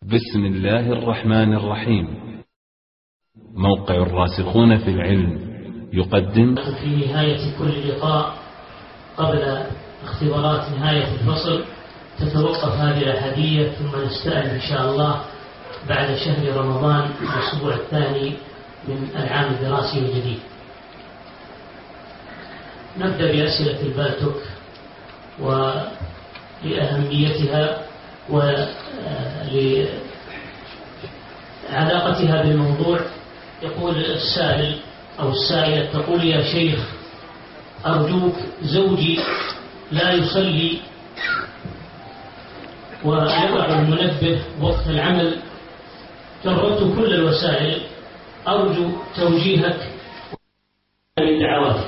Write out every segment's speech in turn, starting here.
بسم الله الرحمن الرحيم. موقع الراسخون في العلم يقدم في نهاية كل لقاء قبل اختبارات نهاية الفصل تتوقف هذه الأحادية، ثم نستأنف إن شاء الله بعد شهر رمضان الأسبوع الثاني من العام الدراسي الجديد. نبدأ بأسئلة البالتوك ولأهميتها ولعلاقتها بالموضوع. يقول السائل أو السائلة تقول: يا شيخ أرجوك، زوجي لا يصلي ويضع المنبه وقت العمل، جربت كل الوسائل، أرجو توجيهك من دعواتك.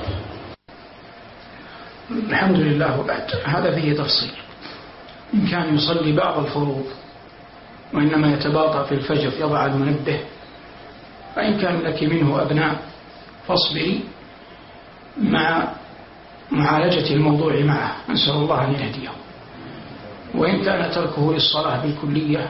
الحمد لله. وبعد هذا فيه تفصيل. إن كان يصلي بعض الفروض وإنما يتباطأ في الفجر يضع المنبه، فإن كان لك منه أبناء فاصبري مع معالجة الموضوع معه، نسأل الله أن يهديه. وإن كان تركه للصلاة بالكلية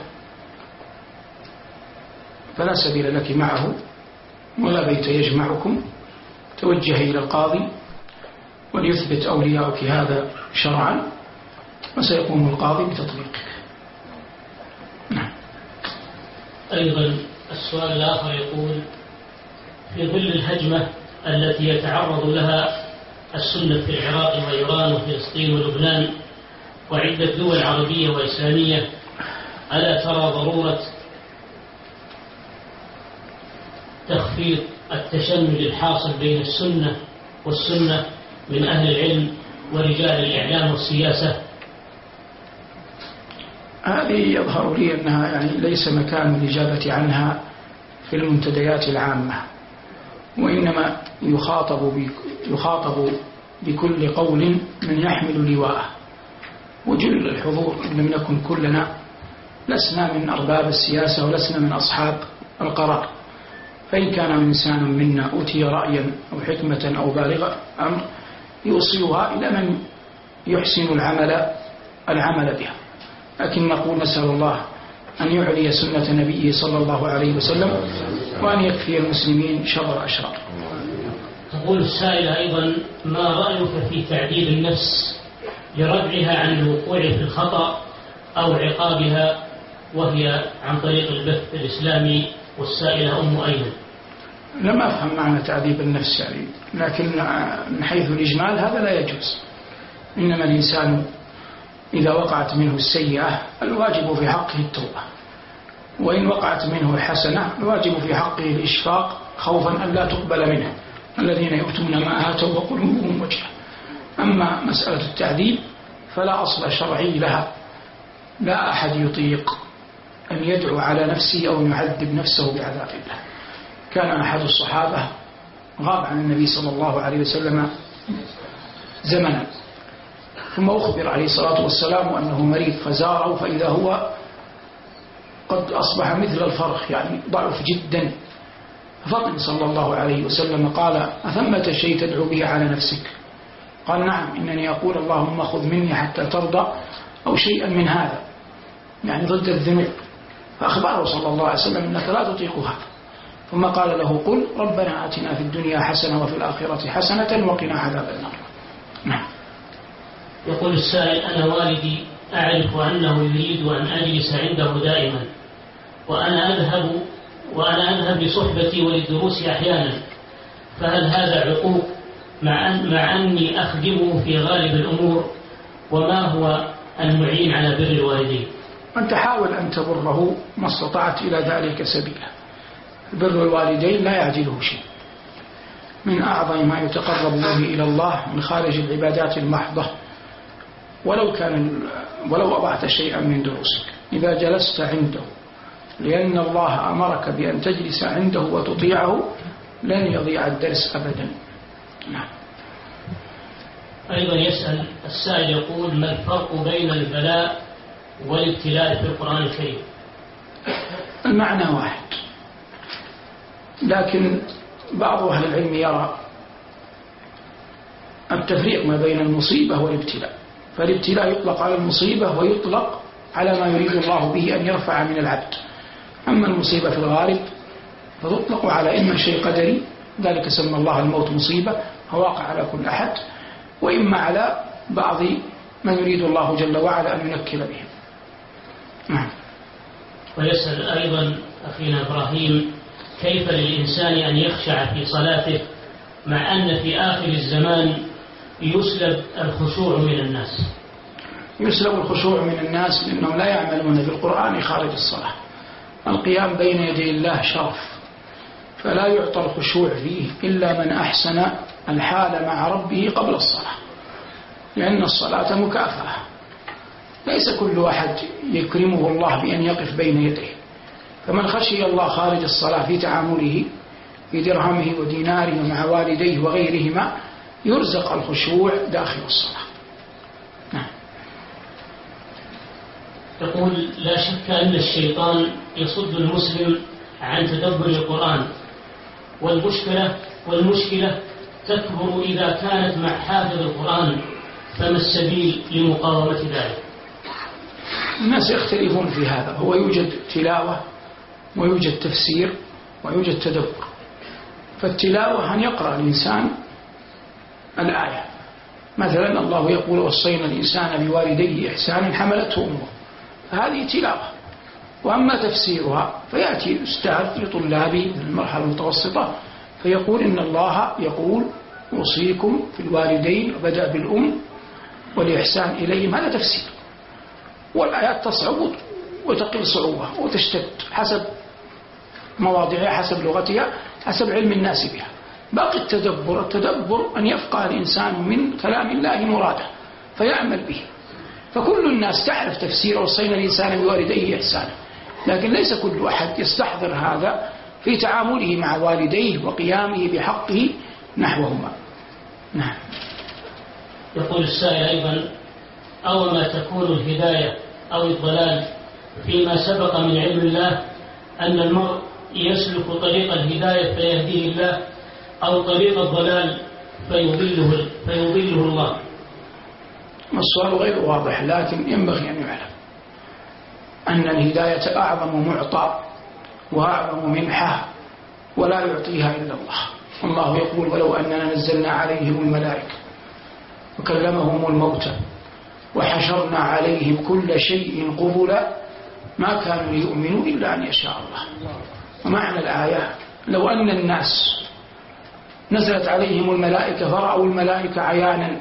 فلا سبيل لك معه ولا بيت يجمعكم، توجهي إلى القاضي وليثبت أولياؤك هذا شرعا، وسيقوم القاضي بتطبيقه. نعم. أيضا السؤال الآخر يقول: في ظل الهجمة التي يتعرض لها السنة في العراق وإيران وفلسطين ولبنان وعدة دول عربية وإسلامية، ألا ترى ضرورة تخفيض التشنج الحاصل بين السنة والسنة من أهل العلم ورجال الإعلام والسياسة؟ هذه يظهر لي أنها ليس مكان الإجابة عنها في المنتديات العامة، وإنما يخاطب بكل قول من يحمل لواءه. وجل الحضور إن لم نكن كلنا لسنا من أرباب السياسة ولسنا من أصحاب القرار، فإن كان إنسان منا أوتي رأيا أو حكمة أو بالغ أمر يوصلها إلى من يحسن العمل بها. لكن نقول: نسأل الله أن يعلي سنة نبيه صلى الله عليه وسلم وأن يكفي المسلمين شر الأشرار. تقول السائلة أيضا: ما رأيك في تعديل النفس لردعها عن الوقوع في الخطأ أو عقابها وهي عن طريق البث الإسلامي؟ والسائلة أم أيمن. لم أفهم معنى تعذيب النفس لكن من حيث الإجمال هذا لا يجوز. إنما الإنسان إذا وقعت منه السيئة الواجب في حقه التوبة، وإن وقعت منه الحسنة الواجب في حقه الإشفاق خوفا أن لا تقبل منه، الذين يؤتون ما آتوا وقلوبهم وجلة. أما مسألة التعذيب فلا أصل شرعي لها، لا أحد يطيق أن يدعو على نفسه أو يعذب نفسه بعذاب الله. كان أحد الصحابة غاب عن النبي صلى الله عليه وسلم زمنا، ثم أخبر عليه الصلاة والسلام أنه مريض، فزاره فإذا هو قد أصبح مثل الفرخ، ضعف جدا. فطن صلى الله عليه وسلم قال: أثمة شيء تدعو به على نفسك؟ قال: نعم، إنني أقول اللهم خذ مني حتى ترضى، أو شيئا من هذا، ضد الذنوب. فأخبره صلى الله عليه وسلم أنك لا تطيق هذا، ثم قال له: قل ربنا آتنا في الدنيا حسنة وفي الآخرة حسنة وقنا عذاب النار. نعم. يقول السائل: أنا والدي أعرف أنه يريد أن أجلس عنده دائما، وأنا أذهب لصحبتي وللدروس أحيانا، فهل هذا عقوق مع أني أخدمه في غالب الأمور؟ وما هو المعين على بر الوالدين؟ أنت حاول أن تبره ما استطعت إلى ذلك سبيلا. بر الوالدين لا يعجله شيء، من أعظم ما يتقرب به إلى الله من خارج العبادات المحضة. ولو أضعت شيئا من دروسك، إذا جلست عنده لأن الله أمرك بأن تجلس عنده وتطيعه لن يضيع الدرس أبدا. نعم. أيضا يسأل السائل يقول: ما الفرق بين البلاء والابتلاء في القرآن الكريم؟ المعنى واحد، لكن بعض أهل العلم يرى التفريق ما بين المصيبة والابتلاء. فالابتلاء يطلق على المصيبة ويطلق على ما يريد الله به أن يرفع من العبد. أما المصيبة في الغالب فتطلق على إما شيء قدري، ذلك سمى الله الموت مصيبة واقع على كل أحد، وإما على بعض من يريد الله جل وعلا أن ينكل بهم. نعم. ويسأل أيضا أخينا إبراهيم: كيف للإنسان أن يخشع في صلاته مع أن في آخر الزمان يسلب الخشوع من الناس؟ يسلب الخشوع من الناس لأنهم لا يعملون بالقرآن خارج الصلاة. القيام بين يدي الله شرف، فلا يعطى الخشوع فيه إلا من أحسن الحال مع ربه قبل الصلاة، لأن الصلاة مكافأة، ليس كل أحد يكرمه الله بأن يقف بين يديه. فمن خشي الله خارج الصلاة في تعامله في درهمه وديناره ومع والديه وغيرهما يرزق الخشوع داخل الصلاة. نعم. يقول: لا شك أن الشيطان يصد المسلم عن تدبر القرآن، والمشكلة تكبر إذا كانت مع حافظ القرآن، فما السبيل لمقاومة ذلك؟ الناس يختلفون في هذا، هو يوجد تلاوة ويوجد تفسير ويوجد تدبر. فالتلاوة أن يقرأ الإنسان الآية، مثلا الله يقول: وصينا الإنسان بوالديه إحسانا حملته أمه، فهذه تلاوة. وأما تفسيرها فيأتي أستاذ لطلابي من المرحلة المتوسطة فيقول: إن الله يقول أوصيكم في الوالدين، وبدأ بالأم والإحسان إليهم، هذا تفسير. والآيات تصعب وتقل صعوبة وتشتد حسب مواضعها، حسب لغتها، حسب علم الناس بها. باقي التدبر أن يفقه الإنسان من كلام الله مراده فيعمل به. فكل الناس تعرف تفسير وصينا الإنسان بوالديه إحسانا، لكن ليس كل أحد يستحضر هذا في تعامله مع والديه وقيامه بحقه نحوهما. نعم. يقول السائل أيضا: أو ما تكون الهداية أو الضلال فيما سبق من علم الله أن المرء يسلك طريق الهداية فيهديه الله، أو طريق الضلال فيضله الله؟ السؤال غير واضح، لكن ينبغي أن يعلم أن الهداية أعظم معطى وأعظم منحة ولا يعطيها إلا الله. الله يقول: ولو أننا نزلنا عليهم الملائكة وكلمهم الموتى وحشرنا عليهم كل شيء قبلا ما كانوا ليؤمنوا إلا أن يشاء الله. ومعنى الآية: لو أن الناس نزلت عليهم الملائكة فرأوا الملائكة عيانا،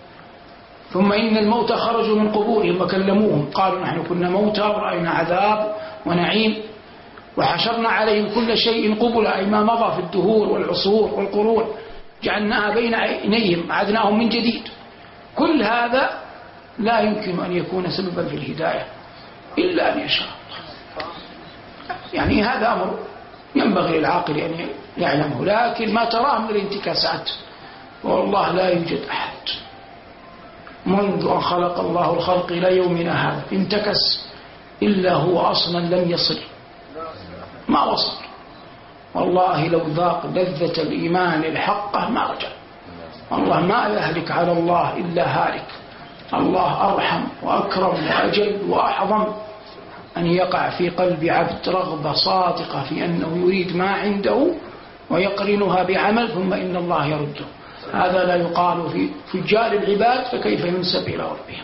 ثم إن الموتى خرجوا من قبورهم وكلموهم قالوا: نحن كنا موتى ورأينا عذاب ونعيم، وحشرنا عليهم كل شيء قبلا، أي ما مضى في الدهور والعصور والقرون جعلناها بين عينيهم عدناهم من جديد. كل هذا لا يمكن أن يكون سببا في الهداية إلا أن يشاء الله. يعني هذا أمر ينبغي للعاقل أن يعلمه. لكن ما تراه من الانتكاسات، والله لا يوجد أحد منذ أن خلق الله الخلق إلى يومنا هذا انتكس إلا هو أصلا لم يصل، ما وصل. والله لو ذاق لذة الإيمان الحقة ما رجع. الله ما يهلك على الله إلا هالك. الله أرحم وأكرم وأجل وأعظم أن يقع في قلب عبد رغبة صادقة في أنه يريد ما عنده ويقرنها بعمل ثم إن الله يرده. هذا لا يقال في فجار العباد، فكيف ينسب إلى ربهم.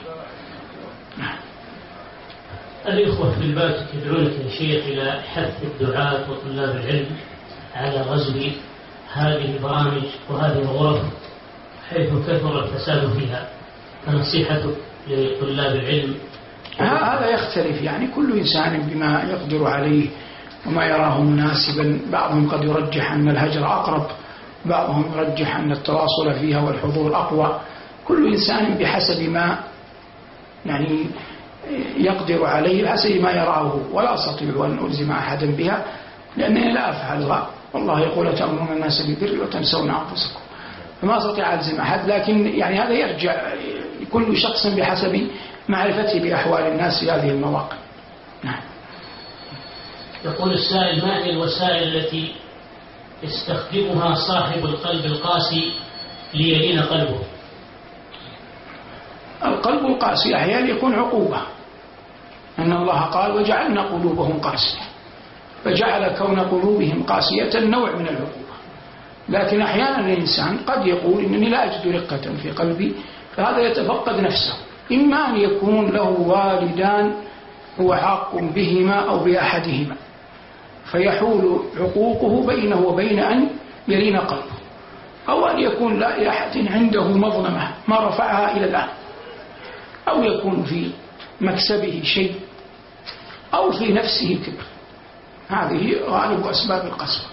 الإخوة في البات يدعونك يا شيخ إلى حث الدعاة وطلاب العلم على غزو هذه البرامج وهذه الغرف حيث كثر الفساد فيها، فنصيحتك لطلاب العلم؟ هذا يختلف، يعني كل إنسان بما يقدر عليه وما يراه مناسبا. بعضهم قد يرجح أن الهجر أقرب، بعضهم يرجح أن التواصل فيها والحضور أقوى. كل إنسان بحسب ما يعني يقدر عليه، بحسب ما يراه، ولا أستطيع أن ألزم أحدا بها لأنني لا أفعلها. والله يقول: تأمرون الناس بالبر وتنسون أنفسكم. فما أستطيع ألزم أحد، لكن يعني هذا يرجع كل شخص بحسب معرفته بأحوال الناس في هذه المواقع. نعم. يقول السائل: ما هي الوسائل التي يستخدمها صاحب القلب القاسي ليلين قلبه؟ القلب القاسي أحيانا يكون عقوبة، أن الله قال وجعلنا قلوبهم قاسية، فجعل كون قلوبهم قاسية نوع من العقوبة. لكن أحيانا الإنسان قد يقول إنني لا أجد رقة في قلبي، فهذا يتفقد نفسه، إما أن يكون له والدان هو عاق بهما أو بأحدهما فيحول عقوقه بينه وبين أن يلين قلبه، أو أن يكون لا لأحد عنده مظلمة ما رفعها إلى الآن، أو يكون في مكسبه شيء، أو في نفسه كبر. هذه غالب أسباب القسوة.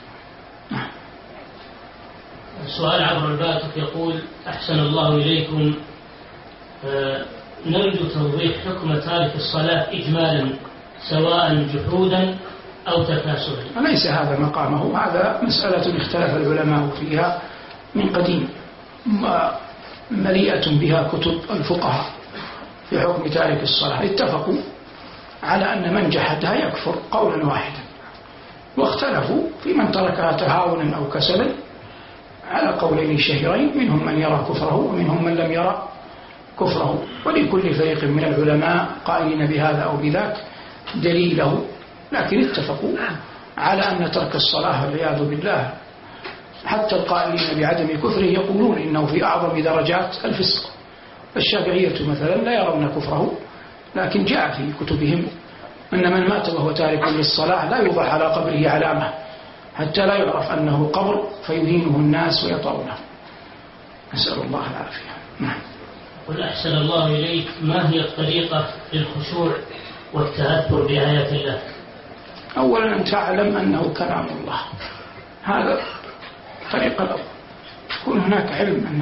السؤال عبر الباكت يقول: أحسن الله إليكم، نرجو توضيح حكم تارك الصلاة إجمالا سواء جحودا أو تكاسلا. ليس هذا مقامه، هذا مسألة اختلف العلماء فيها من قديم، مليئة بها كتب الفقهاء في حكم تارك الصلاة. اتفقوا على أن من جحدها يكفر قولا واحدا، واختلفوا في من تركها تهاونا أو كسلا على قولين شهيرين، منهم من يرى كفره ومنهم من لم يرى كفره، ولكل فريق من العلماء قائلين بهذا أو بذاك دليله، لكن اتفقوا على أن ترك الصلاة والعياذ بالله، حتى القائلين بعدم كفره يقولون إنه في أعظم درجات الفسق. الشافعية مثلا لا يرون كفره، لكن جاء في كتبهم أن من مات وهو تارك للصلاة لا يوضع على قبره علامة حتى لا يعرف أنه قبر فيهينه الناس ويطرونه. نسأل الله العافية. نعم. قل أحسن الله إليك، ما هي الطريقة للخشوع والتأثر بآيات الله؟ أولا أن تعلم أنه كلام الله، هذا الطريقة الأول. يكون هناك علم أن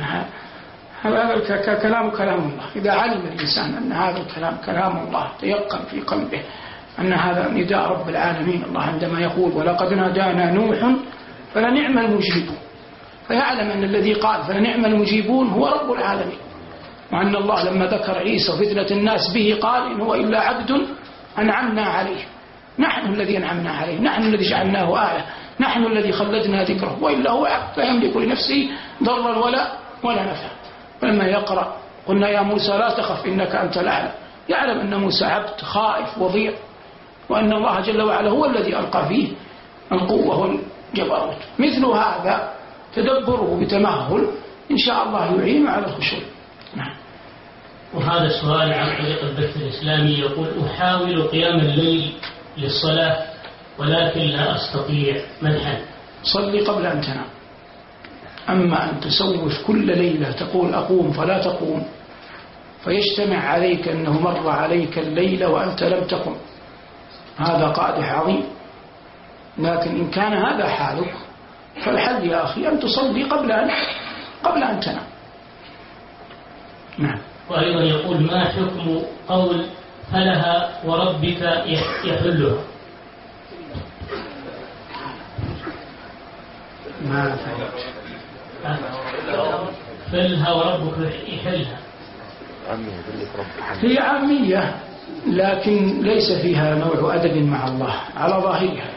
هذا كلام الله. إذا علم الإنسان أن هذا الكلام كلام الله، تيقن في قلبه أن هذا نداء رب العالمين. الله عندما يقول ولقد نادانا نوح فلنعم المجيبون، فيعلم أن الذي قال فلنعم المجيبون هو رب العالمين، وأن الله لما ذكر عيسى وفتنة الناس به قال إن هو إلا عبد أنعمنا عليه، نحن الذي أنعمنا عليه، نحن الذي جعلناه آية، نحن الذي خلدنا ذكره، وإلا هو عبد لا يملك لنفسه ضرا ولا نفعا. فلما يقرأ قلنا يا موسى لا تخف إنك أنت الأعلى، يعلم أن موسى عبد خائف وضيع، وأن الله جل وعلا هو الذي ألقى فيه القوة والجبروت. مثل هذا تدبره بتمهل إن شاء الله يعين على الخشوع. نعم. وهذا سؤال عن طريق البث الإسلامي يقول: أحاول قيام الليل للصلاة ولكن لا أستطيع، ما الحل؟ صلي قبل أن تنام. أما أن تسوف كل ليلة تقول أقوم فلا تقوم، فيجتمع عليك أنه مر عليك الليل وأنت لم تقم، هذا قادح عظيم. لكن إن كان هذا حالك فالحل يا أخي أن تصلي قبل أن تنام. نعم. وأيضا يقول: ما حكم قول فلها وربك يحلها؟ ما فهمت. فلها وربك يحلها، هي عامية لكن ليس فيها نوع أدب مع الله على ظاهرها.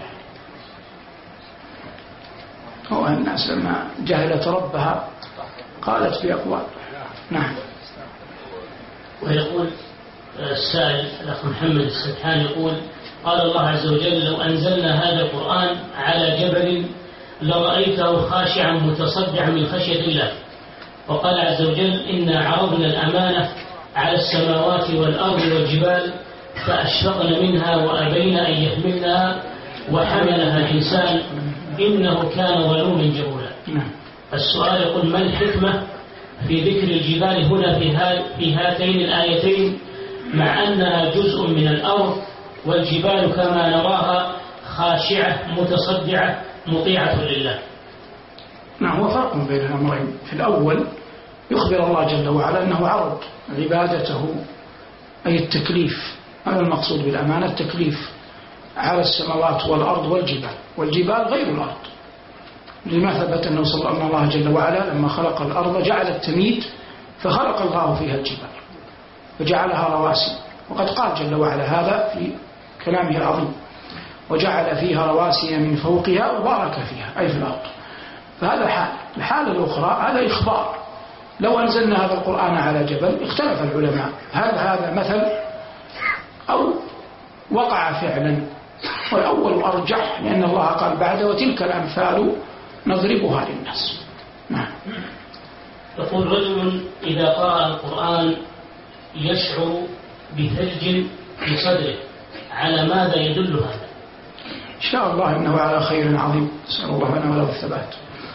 هو الناس لما جهلت ربها قالت في أقوال. نعم. ويقول السائل الأخ محمد السبحان يقول: قال الله عز وجل: لو أنزلنا هذا القرآن على جبل لرأيته خاشعا متصدعا من خشية الله. وقال عز وجل: إنا عرضنا الأمانة على السماوات والأرض والجبال فأشفقن منها وأبين أن يحملنها وحملها الإنسان إنه كان ظلوما جهولا. السؤال يقول: ما الحكمة في ذكر الجبال هنا في هاتين الآيتين مع أنها جزء من الأرض، والجبال كما نراها خاشعة متصدعة مطيعة لله؟ نعم، هو فرق بين الأمرين. في الأول يخبر الله جل وعلا أنه عرض عبادته أي التكليف، هذا المقصود بالأمانة، التكليف على السماوات والأرض والجبال، والجبال غير الأرض، لما ثبت أن الله جل وعلا لما خلق الأرض جعل التميد فخلق الله فيها الجبال وجعلها رواسي، وقد قال جل وعلا هذا في كلامه العظيم: وجعل فيها رواسي من فوقها وبارك فيها، أي في الأرض. فهذا حال. الحالة الأخرى هذا إخبار. لو أنزلنا هذا القرآن على جبل اختلف العلماء، هل هذا مثل أو وقع فعلا، والأول أرجح لأن الله قال بعد وتلك الأمثال نضربها للناس. نعم. يقول رجل إذا قرأ القرآن يشعر بثلج في صدره، على ماذا يدل هذا؟ إن شاء الله إنه على خير عظيم، نسأل الله لنا وله الثبات.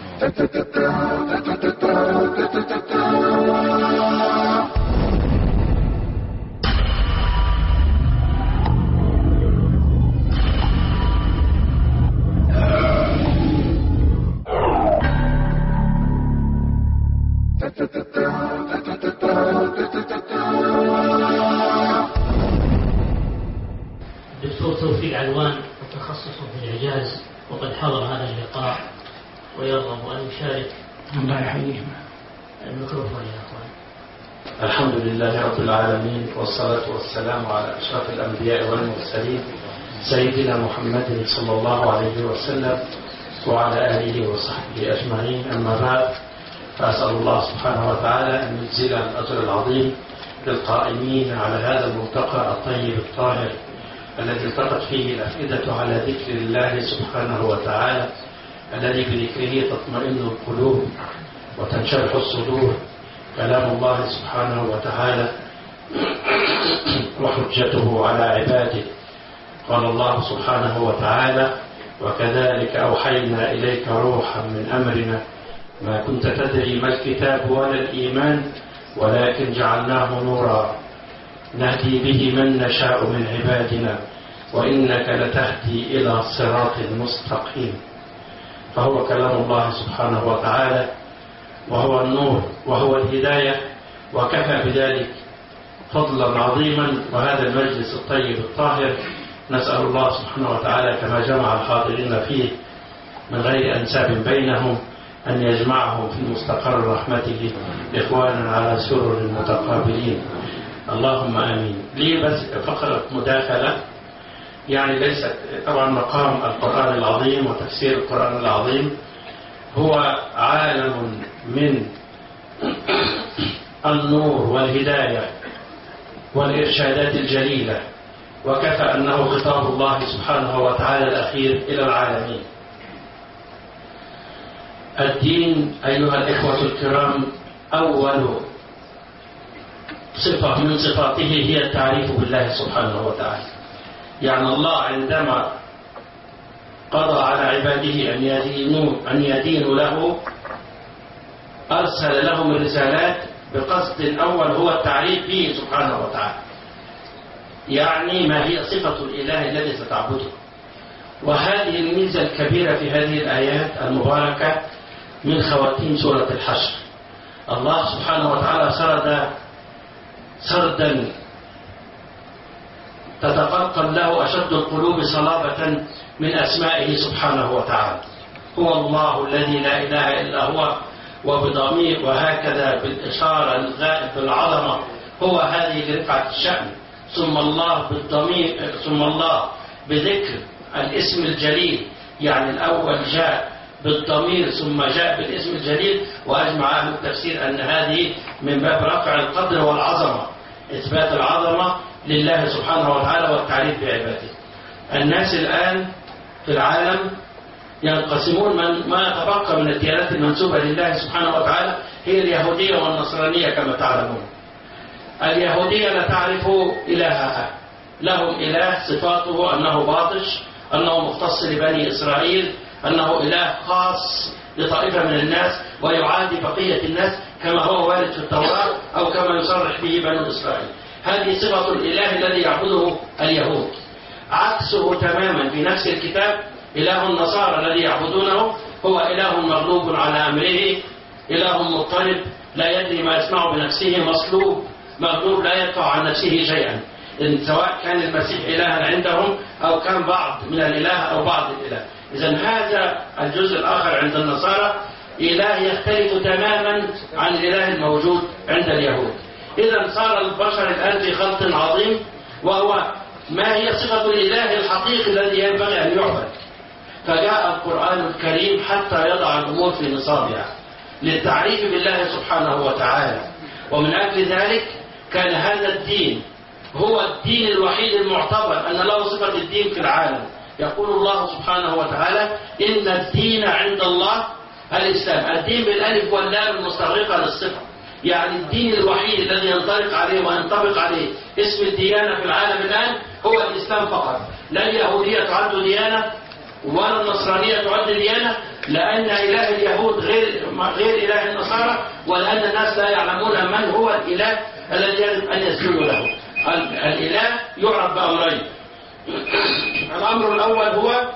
الدكتور توفيق علوان متخصص في الإعجاز وقد حضر هذا اللقاء ويرغب أن يشارك. الله يحييه. الميكروفون يا أخوان. الحمد لله رب العالمين، والصلاة والسلام على أشرف الأنبياء والمرسلين سيدنا محمد صلى الله عليه وسلم وعلى آله وصحبه أجمعين. أما بعد، فأسأل الله سبحانه وتعالى أن يجزل الأجر العظيم للقائمين على هذا الملتقى الطيب الطاهر الذي التقت فيه الأفئدة على ذكر الله سبحانه وتعالى، الذي بذكره تطمئن القلوب وتنشرح الصدور. كلام الله سبحانه وتعالى وحجته على عباده. قال الله سبحانه وتعالى: وكذلك أوحينا إليك روحا من أمرنا ما كنت تدري ما الكتاب ولا الإيمان ولكن جعلناه نورا نهدي به من نشاء من عبادنا وإنك لتهدي إلى صراط مستقيم. فهو كلام الله سبحانه وتعالى، وهو النور وهو الهداية، وكفى بذلك فضلا عظيما. وهذا المجلس الطيب الطاهر نسأل الله سبحانه وتعالى كما جمع الحاضرين فيه من غير أنساب بينهم أن يجمعهم في مستقر رحمته إخوانا على سرر متقابلين، اللهم آمين. لي بس فقرة مداخلة، يعني ليست طبعا مقام القرآن العظيم وتفسير القرآن العظيم هو عالم من النور والهداية والإرشادات الجليلة، وكفى أنه خطاب الله سبحانه وتعالى الأخير إلى العالمين. الدين أيها الإخوة الكرام أول صفة من صفاته هي التعريف بالله سبحانه وتعالى. يعني الله عندما قضى على عباده أن يدينوا له أرسل لهم الرسالات بقصد أول هو التعريف به سبحانه وتعالى، يعني ما هي صفة الإله الذي ستعبده. وهذه الميزة الكبيرة في هذه الآيات المباركة من خواتيم سورة الحشر. الله سبحانه وتعالى سردا تتقلقل له أشد القلوب صلابة من أسمائه سبحانه وتعالى. هو الله الذي لا إله إلا هو، وبضمير وهكذا بالإشارة الغائب بالعظمة هو هذه لرفعة الشأن، ثم الله بالضمير، ثم الله بذكر الاسم الجليل، يعني الأول جاء بالضمير ثم جاء بالاسم الجليل. وأجمع أهل التفسير أن هذه من باب رفع القدر والعظمة، إثبات العظمة لله سبحانه وتعالى والتعريف بعباده. الناس الآن في العالم ينقسمون، ما يتبقى من الديانات المنسوبة لله سبحانه وتعالى هي اليهودية والنصرانية كما تعلمون. اليهودية لا تعرف إلهها، لهم إله صفاته أنه باطش، أنه مختص لبني إسرائيل، أنه إله خاص لطائفة من الناس ويعادي بقية الناس كما هو وارد في التوراة أو كما يصرح به بنو إسرائيل. هذه صفة الإله الذي يعبده اليهود. عكسه تماما في نفس الكتاب إله النصارى الذي يعبدونه هو إله مغلوب على أمره، إله مضطرب لا يدري ما يصنع بنفسه، مصلوب مغلوب لا يدفع عن نفسه شيئا، سواء كان المسيح إلها عندهم أو كان بعض من الإله أو بعض الإله. إذن هذا الجزء الآخر عند النصارى إله يختلف تماما عن الإله الموجود عند اليهود. إذن صار البشر الآن في خلط عظيم، وهو ما هي صفة الإله الحقيقي الذي ينبغي أن يعبد. فجاء القرآن الكريم حتى يضع الأمور في نصابها للتعريف بالله سبحانه وتعالى. ومن أجل ذلك كان هذا الدين هو الدين الوحيد المعتبر أن له صفة الدين في العالم. يقول الله سبحانه وتعالى إن الدين عند الله الإسلام. الدين بالألف واللام المستغرقة للصفة، يعني الدين الوحيد الذي ينطلق عليه وينطبق عليه اسم الديانة في العالم الآن هو الإسلام فقط. لا اليهودية تعد ديانة ولا النصرانية تعد ديانة، لأن إله اليهود غير إله النصارى، ولأن الناس لا يعلمون من هو الإله الذي يجب أن يسجدوا له. الإله يعرف بأمرين. الأمر الأول هو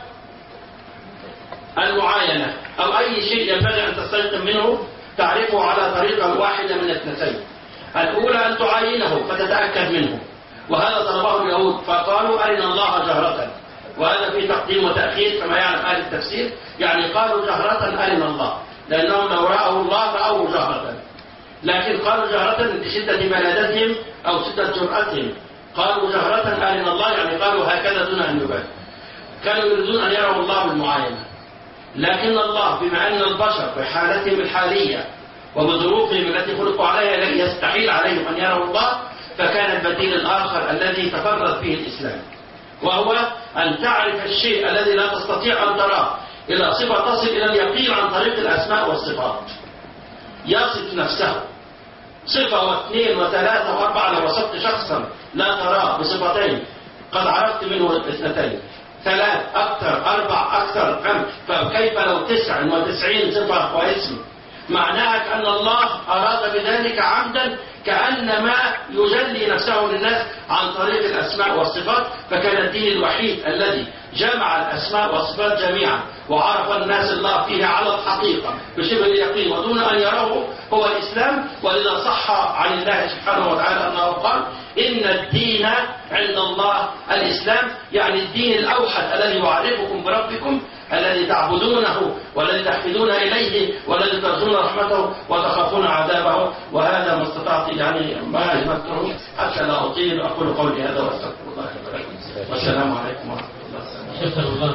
المعاينة، أو أي شيء ينبغي أن تستيقن منه تعرفه على طريقة واحدة من اثنتين. الأولى أن تعاينه فتتأكد منه، وهذا طلبه اليهود فقالوا أرنا الله جهرة، وهذا في تقديم وتأخير كما يعلم أهل التفسير، يعني قالوا جهرة أرنا الله، لأنهم لو رأوا الله رأوه جهرة، لكن قالوا جهرة لشدة بلادتهم أو شدة جرأتهم. قالوا جهرة أرنا الله يعني قالوا هكذا دون أن يبالي. كانوا يريدون أن يروا الله بالمعاينة، لكن الله بما أن البشر بحالتهم الحالية وبظروفهم التي خلقوا عليها يستحيل عليهم أن يروا الله، فكان البديل الآخر الذي تفرد فيه الإسلام، وهو أن تعرف الشيء الذي لا تستطيع أن تراه إلى صفة تصل إلى اليقين عن طريق الأسماء والصفات. يصف نفسه صفة واثنين وثلاثة وأربعة. لو وصفت شخصا لا تراه بصفتين قد عرفت منه اثنتين، ثلاث أكثر، أربع أكثر، فكيف لو 99 صفة واسم؟ معناها أن الله أراد بذلك عمدا، كأنما يجلي نفسه للناس عن طريق الأسماء والصفات. فكان الدين الوحيد الذي جمع الأسماء والصفات جميعا وعرف الناس الله فيه على الحقيقة بشبه اليقين ودون أن يروه هو الإسلام. ولذا صح عن الله سبحانه وتعالى أنه قال إن الدين عند الله الإسلام، يعني الدين الأوحد الذي يعرفكم بربكم الذي تعبدونه والذي تحفدون إليه والذي ترجون رحمته وتخافون عذابه. وهذا ما استطعت يعني ما أذكره حتى لا أطيل. أقول قولي هذا وأستغفر الله لكم، والسلام عليكم ورحمة الله. شكر الله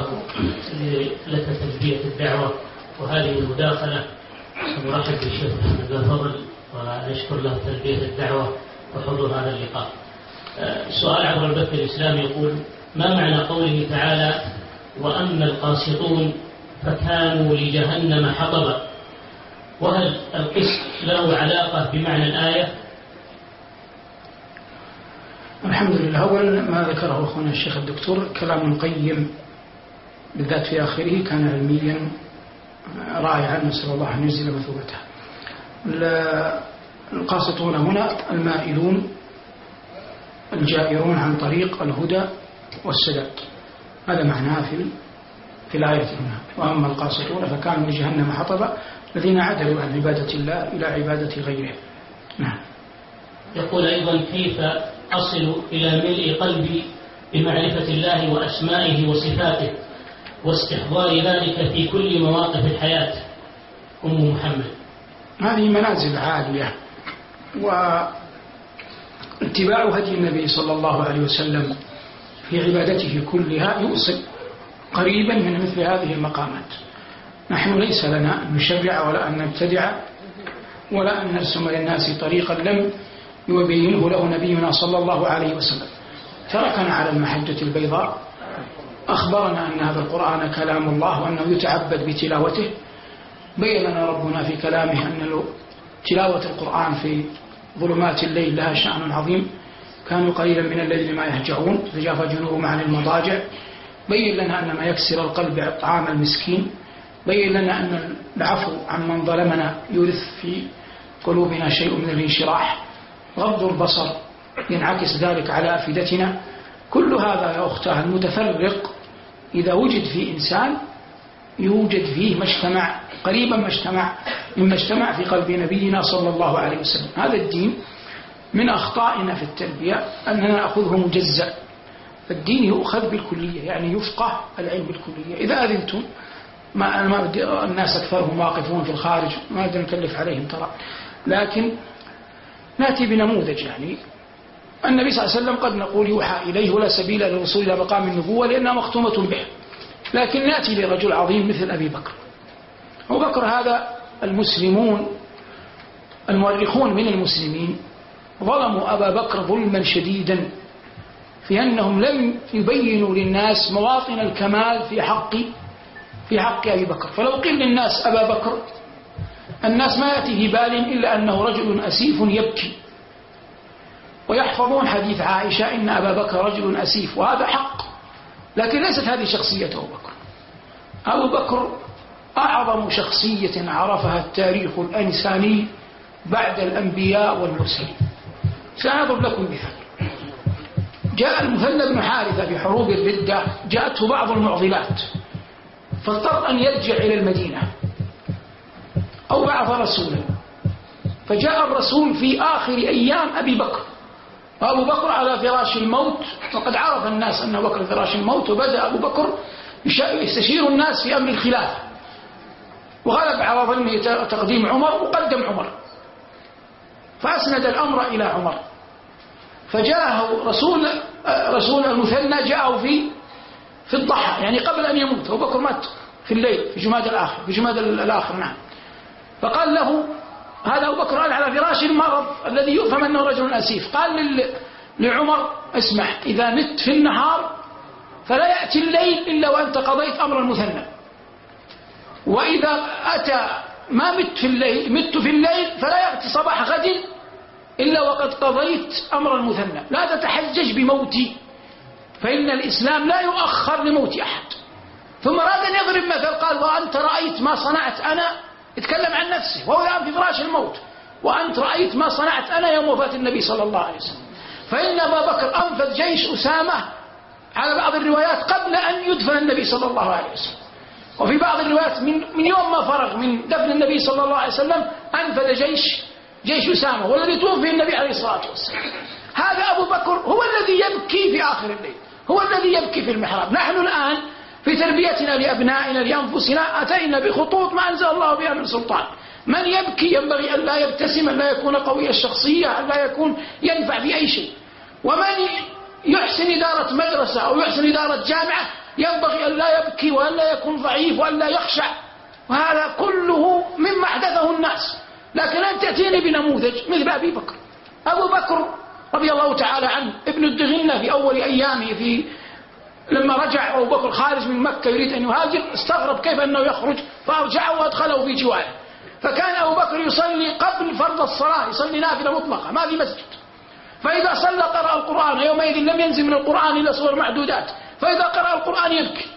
لك تلبية الدعوة وهذه المداخلة. نرحب بالشيخ محمد الفضل ونشكر له تلبية الدعوة وحضور هذا اللقاء. سؤال عبر البث الإسلامي يقول: ما معنى قوله تعالى وأما القاسطون فكانوا لجهنم حطبا؟ وهل القسط له علاقة بمعنى الآية؟ الحمد لله. أولا ما ذكره أخونا الشيخ الدكتور كلام قيم، بالذات في آخره كان علميا رائعا، نسأل الله أن يجزل مثوبته. القاسطون هنا المائلون الجائرون عن طريق الهدى والسداد، هذا معناه في الآية هنا. وأما القاسطون فكانوا لجهنم حطبا الذين عدلوا عن عبادة الله إلى عبادة غيره. نعم. يقول أيضا: كيف أصل إلى ملء قلبي بمعرفة الله وأسمائه وصفاته واستحضار ذلك في كل مواقف الحياة؟ أم محمد. هذه منازل عالية، واتباع هدي النبي صلى الله عليه وسلم في عبادته كلها يوصل قريبا من مثل هذه المقامات. نحن ليس لنا أن نشرع ولا أن نبتدع ولا أن نرسم للناس طريقا لم يبينه له نبينا صلى الله عليه وسلم. تركنا على المحجة البيضاء، أخبرنا أن هذا القرآن كلام الله وأنه يتعبد بتلاوته. بين لنا ربنا في كلامه أن تلاوة القرآن في ظلمات الليل لها شأن عظيم، كانوا قليلا من الليل ما يهجعون تجافى جنوبهم عن المضاجع. بين لنا أن ما يكسر القلب طعام المسكين. بين لنا أن العفو عمن ظلمنا يورث في قلوبنا شيء من الانشراح. غض البصر ينعكس ذلك على أفئدتنا. كل هذا يا أختاه المتفرق إذا وجد في إنسان يوجد فيه مجتمع قريبا مما اجتمع في قلب نبينا صلى الله عليه وسلم. هذا الدين من أخطائنا في التربية أننا نأخذه مجزأ. فالدين يؤخذ بالكلية، يعني يفقه العلم بالكلية. إذا أذنتم ما الناس أكثرهم واقفون في الخارج، ما بدنا نكلف عليهم ترى، لكن نأتي بنموذج. يعني النبي صلى الله عليه وسلم قد نقول يوحى إليه ولا سبيل للوصول إلى مقام النبوة لأنها مختومة به، لكن نأتي لرجل عظيم مثل أبي بكر. أبو بكر هذا المسلمون المؤرخون من المسلمين ظلموا أبا بكر ظلما شديدا في أنهم لم يبينوا للناس مواطن الكمال في حق أبي بكر. فلو قيل للناس أبا بكر الناس ما يأتي في بال إلا أنه رجل أسيف يبكي، ويحفظون حديث عائشة إن أبا بكر رجل أسيف، وهذا حق، لكن ليست هذه شخصية أبو بكر. أبو بكر أعظم شخصية عرفها التاريخ الإنساني بعد الأنبياء والمرسلين. سأضرب لكم مثال. جاء المثنى بن حارثة في حروب الردة، جاءته بعض المعضلات فاضطر أن يرجع إلى المدينة أو بعث رسولا، فجاء الرسول في آخر أيام أبي بكر، وأبو بكر على فراش الموت، وقد عرف الناس أن أبو بكر فراش الموت، وبدأ أبو بكر يستشير الناس في أمر الخلافة، وغلب على ظنه تقديم عمر وقدم عمر، فأسند الأمر إلى عمر. فجاءه رسول المثنى جاءه في الضحى، يعني قبل أن يموت. أبو بكر مات في الليل في جماد الآخر نعم. فقال له هذا أبو بكر على فراش المرض الذي يفهم أنه رجل أسيف، قال لعمر اسمح، إذا مت في النهار فلا يأتي الليل إلا وأنت قضيت أمر المثنى، وإذا أتى ما مت في الليل فلا يأتي صباح غد إلا وقد قضيت أمر المثنى، لا تتحجج بموتي، فإن الإسلام لا يؤخر لموت أحد. ثم أراد أن يضرب مثل، قال وأنت رأيت ما صنعت أنا، يتكلم عن نفسه وهو الآن في فراش الموت، وأنت رأيت ما صنعت أنا يوم وفاة النبي صلى الله عليه وسلم. فإن أبا بكر أنفذ جيش أسامة على بعض الروايات قبل أن يدفن النبي صلى الله عليه وسلم، وفي بعض الروايات من يوم ما فرغ من دفن النبي صلى الله عليه وسلم أنفذ جيش أسامة، والذي توفي النبي عليه الصلاة والسلام. هذا أبو بكر هو الذي يبكي في آخر الليل، هو الذي يبكي في المحراب. نحن الآن في تربيتنا لأبنائنا لأنفسنا أتينا بخطوط ما أنزل الله بها من سلطان. من يبكي ينبغي أن لا يبتسم، أن لا يكون قوي الشخصية، أن لا يكون ينفع في أي شيء. ومن يحسن إدارة مدرسة أو يحسن إدارة جامعة ينبغي أن لا يبكي وأن لا يكون ضعيف وأن لا يخشع، وهذا كله مما أحدثه الناس. لكن أن تأتيني بنموذج مثل أبي بكر. أبو بكر رضي الله تعالى عنه ابن الدغنة في أول أيامه لما رجع أبو بكر خارج من مكة يريد أن يهاجر، استغرب كيف أنه يخرج، فأرجعه وأدخله في جواره. فكان أبو بكر يصلي قبل فرض الصلاة، يصلي نافلة مطلقة ما في مسجد، فإذا صلى قرأ القرآن، يومئذ لم ينزل من القرآن إلا سور معدودات، فإذا قرأ القرآن يبكي،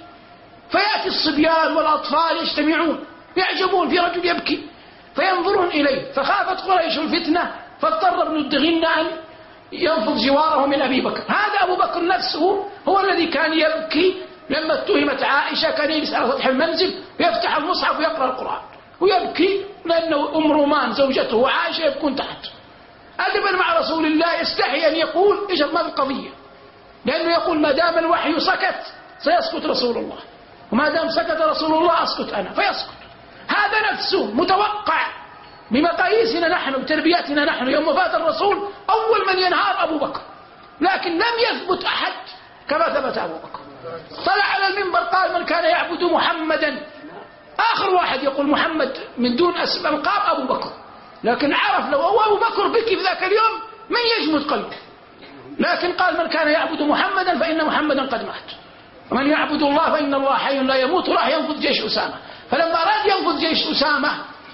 فيأتي الصبيان والأطفال يجتمعون يعجبون في رجل يبكي فينظرون إليه، فخافت قريش الفتنة فاضطر ابن الدغنة أن ينفض جواره من أبي بكر. هذا أبو بكر نفسه هو الذي كان يبكي لما اتهمت عائشة، كان يجلس على سطح المنزل ويفتح المصحف ويقرأ القرآن ويبكي، لأنه أم رومان زوجته وعائشة يبكون تحت. أدبا مع رسول الله يستحي أن يقول إيش ما في القضية، لأنه يقول ما دام الوحي سكت سيسكت رسول الله، وما دام سكت رسول الله أسكت أنا، فيسكت. هذا نفسه متوقع بمقاييسنا نحن بتربيتنا نحن. يوم وفاة الرسول أول من ينهار أبو بكر، لكن لم يثبت أحد كما ثبت أبو بكر. طلع على المنبر قال من كان يعبد محمدا، آخر واحد يقول محمد من دون ألقاب أبو بكر، لكن عرف لو أبو بكر بكي في ذاك اليوم من يجمد قلبه، لكن قال من كان يعبد محمدا فإن محمدا قد مات، ومن يعبد الله فإن الله حي لا يموت. راح ينفذ جيش أسامة. فلما أراد ينفذ جيش أسامة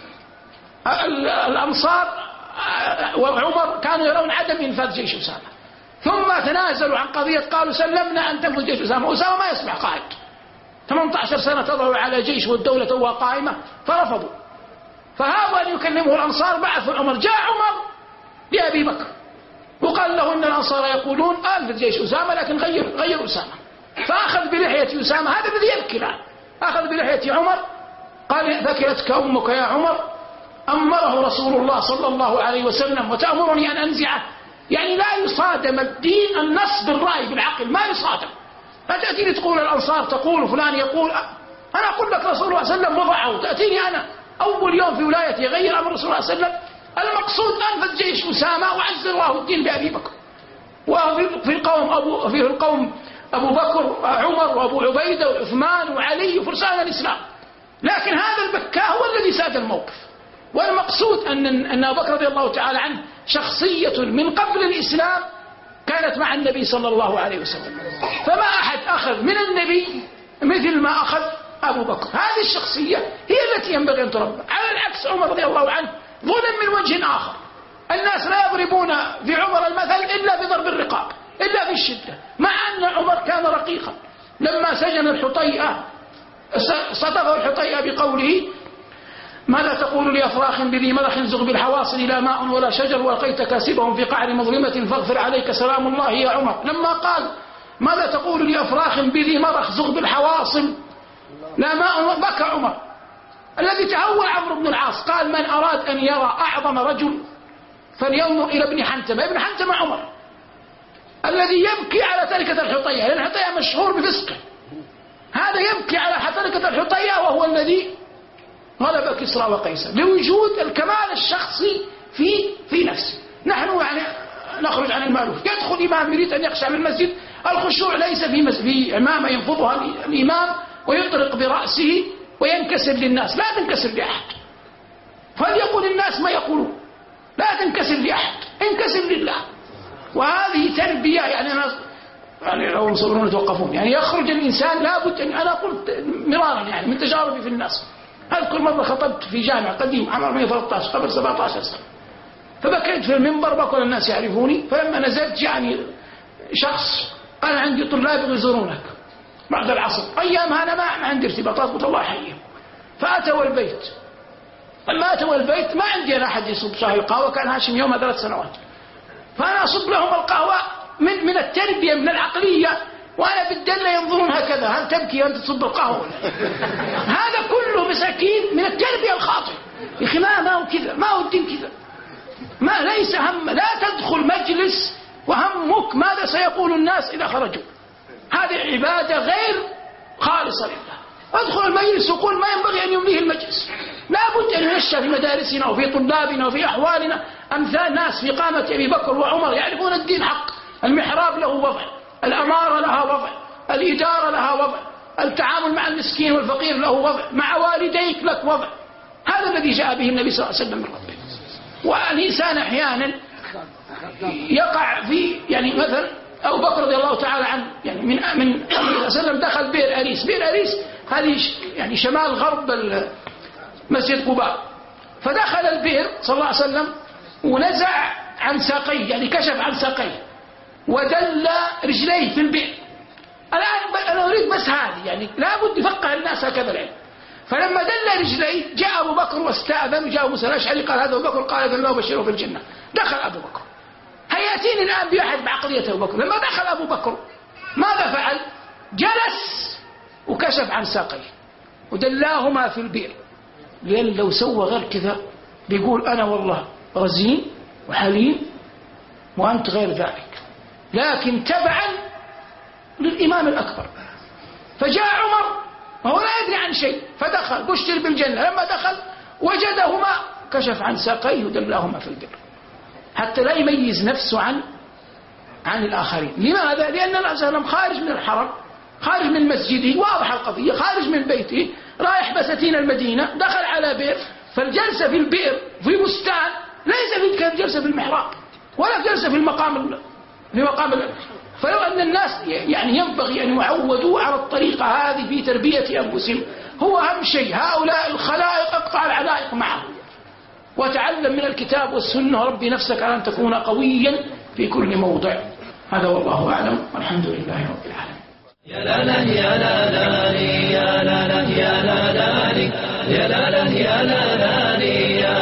الأنصار وعمر كانوا يرون عدم إنفاذ جيش أسامة، ثم تنازلوا عن قضية، قالوا سلمنا أن تنفذ جيش أسامة. أسامة ما يسمع قائد، 18 سنة تضع على جيش والدولة توها قائمة، فرفضوا. فهابوا أن يكلمه الأنصار، بعثوا عمر. جاء عمر لأبي بكر وقال له إن الأنصار يقولون أنفذ جيش أسامة لكن غير أسامة. فأخذ بلحية أسامة، هذا الذي يبكي الآن، أخذ بلحية عمر قال ذكرتك أمك يا عمر، أمره رسول الله صلى الله عليه وسلم وتأمرني أن أنزعه. يعني لا يصادم الدين النص بالرأي بالعقل، ما يصادم. لا تأتيني تقول الأنصار تقول فلان يقول، أنا أقول لك رسول الله صلى الله عليه وسلم وضعه، تأتيني أنا أول يوم في ولايتي يغير أمر رسول الله صلى الله عليه وسلم. المقصود أنفذ جيش أسامة وعز الله الدين بأبي بكر. وفي القوم أبو بكر عمر وأبو عبيدة وعثمان وعلي وفرسان الإسلام، لكن هذا البكاء هو الذي ساد الموقف. والمقصود أن أبو بكر رضي الله تعالى عنه شخصية من قبل الإسلام كانت مع النبي صلى الله عليه وسلم، فما أحد أخذ من النبي مثل ما أخذ أبو بكر. هذه الشخصية هي التي ينبغي أن تربى. على العكس عمر رضي الله عنه ظلم من وجه آخر. الناس لا يضربون في عمر المثل إلا بضرب الرقاب، إلا في الشدة، مع أن عمر كان رقيقا. لما سجن الحطيئة صدق الحطيئة بقوله: ماذا تقول لأفراخ بذي مرخ زغ بالحواصل لا ماء ولا شجر ولقيت كاسبهم في قعر مظلمة فاغفر عليك سلام الله يا عمر. لما قال: ماذا تقول لأفراخ بذي مرخ زغ بالحواصل لا ماء، بكى عمر. الذي تهور عمرو بن العاص قال: من أراد أن يرى أعظم رجل فلينظر إلى ابن حنتمة. ابن حنتمة عمر الذي يبكي على تركة الحطيئة، لأن الحطيئة مشهور بفسقه. هذا يبكي على تركة الحطيئة وهو الذي غلب كسرى وقيصر لوجود الكمال الشخصي في نفسه. نحن يعني نخرج عن المألوف، يدخل إمام يريد أن يخشع من المسجد، الخشوع ليس في عمامة ينفضها الإمام ويطرق برأسه وينكسر للناس، لا تنكسر لأحد، فليقول الناس ما يقولون، لا تنكسر لأحد، انكسر لله. وهذه تربية يعني لو يصبرون يتوقفون، يعني يخرج الإنسان لابد أن، أنا قلت مرارا يعني من تجاربي في الناس، أذكر مرة خطبت في جامع قديم عام 2013 قبل 17 سنة، فبكيت في المنبر بكل الناس يعرفوني، فلما نزلت جاءني شخص: أنا عندي طلاب يزورونك بعد العصر، أيامها أنا ما عندي ارتباطات، قلت الله يحييهم. فأتوا البيت، لما أتوا البيت ما عندي أنا أحد يصب شاي القهوة، كان هاشم يومها 3 سنوات، فأنا أصب لهم القهوة من التربية من العقلية، وأنا في الدلة ينظرون هكذا: هل تبكي وأنت تصب القهوة؟ هذا كله مساكين من التربية الخاطئة. يا أخي ما هو كذا، ما هو الدين كذا، ما ليس هم، لا تدخل مجلس وهمك ماذا سيقول الناس إذا خرجوا، هذه عبادة غير خالصة لله. ادخل المجلس وقول ما ينبغي أن يمليه المجلس. لا بد أن ينشأ في مدارسنا وفي طلابنا وفي أحوالنا أمثال ناس في قامة أبي بكر وعمر يعرفون الدين حق. المحراب له وضع، الأمارة لها وضع، الإدارة لها وضع، التعامل مع المسكين والفقير له وضع، مع والديك لك وضع. هذا الذي جاء به النبي صلى الله عليه وسلم من ربه. والإنسان أحيانا يقع في يعني مثلا أبو بكر رضي الله تعالى عنه يعني من صلى الله عليه وسلم دخل بئر أريس. بئر أريس هذه يعني شمال غرب مسجد قباء، فدخل البئر صلى الله عليه وسلم ونزع عن ساقيه، يعني كشف عن ساقيه ودل رجليه في البئر. الآن أنا أريد بس هذه يعني لابد يفقه الناس هكذا العلم. فلما دل رجليه جاء أبو بكر واستأذن، وجاء موسى الأشعري قال: هذا أبو بكر، قال: إذن الله بشره في الجنة. دخل أبو بكر. هيأتيني الآن بأحد بعقلية أبو بكر. لما دخل أبو بكر ماذا فعل؟ جلس وكشف عن ساقيه ودلاهما في البئر، لأن لو سوى غير كذا بيقول أنا والله رزين وحليم وأنت غير ذلك، لكن تبعا للإمام الأكبر. فجاء عمر وهو لا يدري عن شيء فدخل بشر بالجنة. لما دخل وجدهما كشف عن ساقيه ودلاهما في البئر، حتى لا يميز نفسه عن الآخرين. لماذا؟ لأن الأسلام خارج من الحرم، خارج من مسجده، واضح القضية، خارج من بيته رايح بساتين المدينة، دخل على بئر. فالجلسة في البئر في بستان ليس في الجلسة في المحراب ولا الجلسة في مقام فلو أن الناس يعني ينبغي أن يعودوا على الطريقة هذه في تربية أنفسهم. هو أهم شيء هؤلاء الخلائق اقطع العلائق معهم وتعلم من الكتاب والسنة، ربي نفسك على أن تكون قويا في كل موضع. هذا والله أعلم، والحمد لله رب العالمين. يا لا لا يا لا لا يا لا لا يا لا لا يا لا لا يا لا لا